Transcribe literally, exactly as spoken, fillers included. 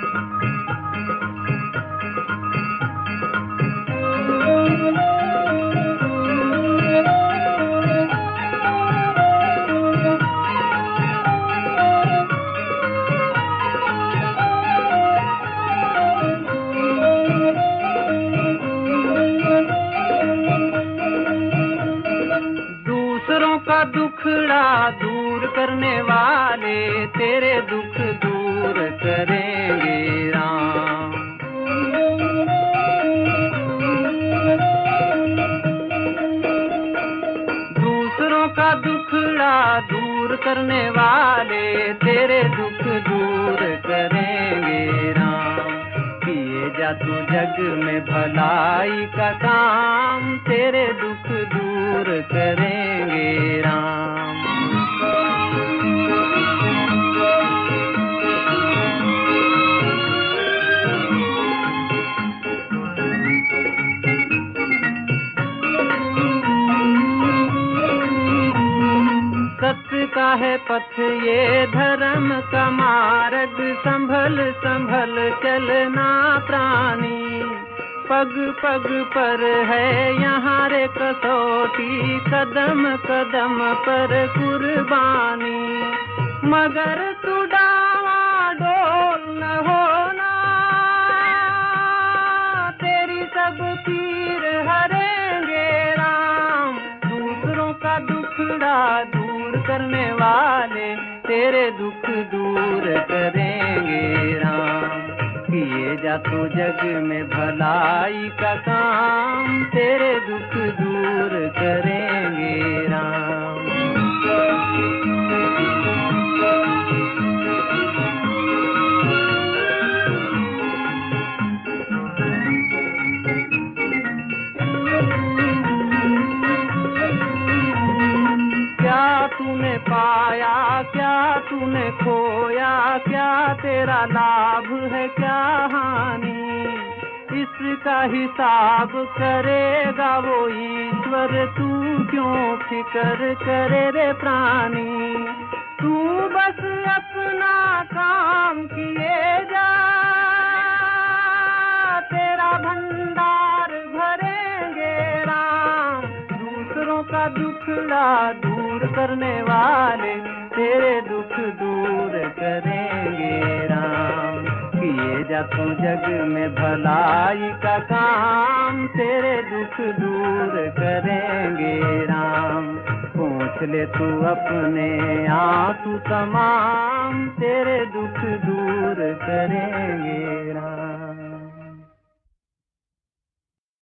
दुखड़ा दूर करने वाले तेरे दुख दूर करेंगे राम। दूसरों का दुखड़ा दूर करने वाले तेरे दुख दूर करेंगे राम। किए जा तू जग में भलाई का काम, तेरे दुख दूर करेंगे राम। सत्य का है पथ ये धर्म का मार्ग, संभल संभल चलना प्राणी। पग पग पर है यहाँ रे कसौटी, कदम कदम पर कुर्बानी। मगर तू डावाडोल न होना, तेरी सब पीर हरेंगे राम। दूसरों का दुखड़ा दूर करने वाले तेरे दुख दूर करेंगे राम। किए जा तू जग में भलाई का काम, तेरे दुख दूर करेंगे राम। क्या तूने पाया, क्या तूने खोया, क्या तेरा लाभ है, क्या हानि। इसका हिसाब करेगा वो ईश्वर, तू क्यों फिकर करे रे प्राणी। तू बस अपना काम किए जा, तेरा भंडार भरेंगे राम। दूसरों का दुखड़ा दूर करने वाले तेरे दुख दूर करेंगे राम। किए जा तू जग में भलाई का काम, तेरे दुख दूर करेंगे राम। पूछ ले तू अपने आंसू तमाम, तेरे दुख दूर करेंगे